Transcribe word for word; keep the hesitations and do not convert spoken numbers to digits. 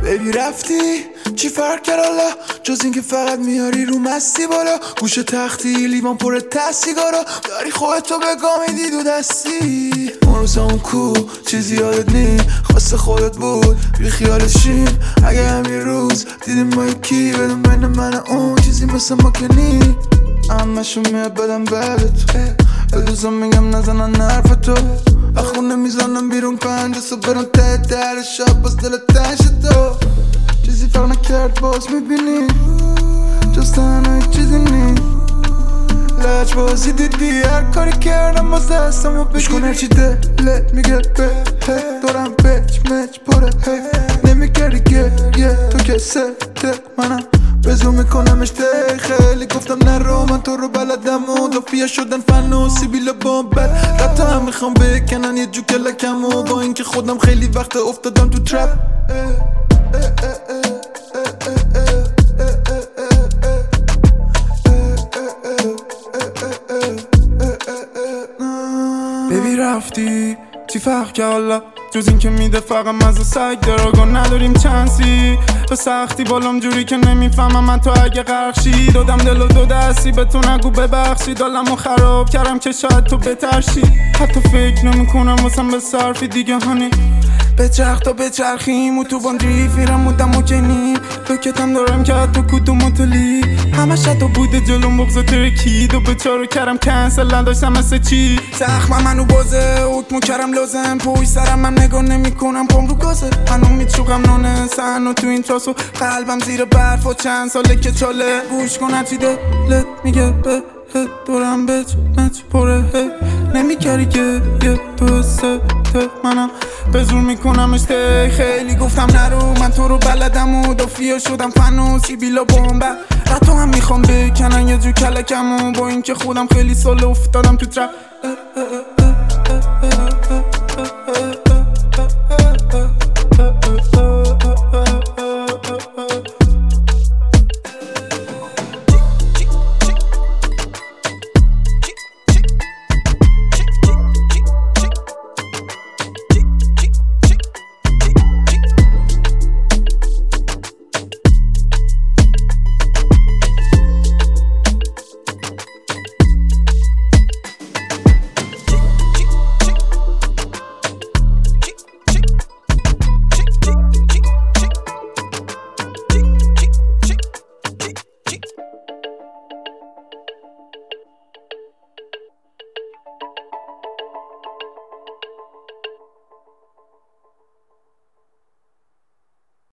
ببی رفتی چی فرق کرد الله جز این که فقط میاری رو مستی بالا گوش تختی لیوان پر ته سیگارا داری خودتو به گا میدی دو دستی اون روزا اون کو چیزی یادت نی خواست خودت بود بی خیالشیم اگه همین روز دیدیم ما یکی بدون بین من اون چیزی مثل ما که نی همشون میاد بدم بدت الوزا میگم نزنن حرف تو اخونه میزنم بیرون پنجه سو برم ته در شب باز دل تنش تو چیزی فرق نکرد باز میبینی جز تنهای چیزی نی لج بازی دیدی هر کاری کردم باز دستمو بگیری بشکن هرچی دلت میگه به دارم بچ مچ پره نمیکردی گریه تو که صدق منم بزو میکنمش تی خیلی گفتم نرو من تو رو بلدم و دافیه شدن فن و سیبیل و بامبر رتا هم میخوام بکنن یه جو کلکم و با اینکه خودم خیلی وقت افتادم تو ترپ ببی رفتی چی فرق که حالا جز این که میده فقط مزه سگ دراغا نداریم چانسی به سختی بالام جوری که نمیفهمم من تو اگه غرقشی دادم دل و دو دستی به تو نگو ببخشی دلمو خراب کردم که شاید تو بترشی حتی فکر نمیکنم واسم به صرفی دیگه هانی بچرخ تا بچرخیم و تو باندریف میرم مدم و کنی بکتم دارم که حتی کدوم مطلی همش حتی بوده جلوم بغضا ترکید و بچارو کردم کنسل نداشتم مثل چی زخمم منو بازه حکمو کردم لازم پوی سرم من نگاه نمی کنم پام رو گازه منو میچوقم نانه سن و تو این تراس و قلبم زیر برف و چند ساله که چاله گوش کن هرچی دلت میگه به دورم بچ مچ پره نمیکردی که یه تو صدق منم به زور میکنمش تی خیلی گفتم نرو من تو رو بلدم و دافیه شدم فن و سیبیلا بامبر رتو هم میخوام بکنن یه جو کلکم و با اینکه خودم خیلی سال افتادم تو ترپ